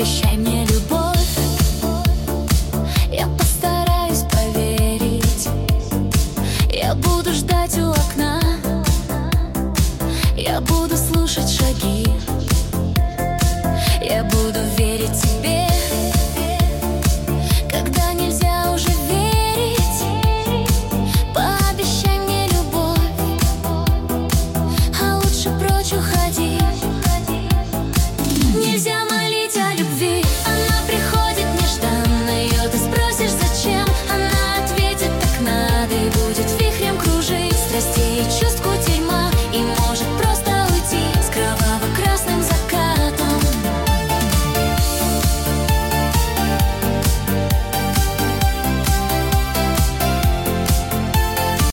Пообещай мне любовь, я постараюсь поверить. Я буду ждать у окна, я буду слушать шаги, я буду верить тебе, когда нельзя уже верить. Пообещай мне любовь, а лучше прочь уходи. Нельзя молить о любви, она приходит нежданно. Ее ты спросишь зачем, она ответит так надо, и будет вихрем кружить страстей и чувств.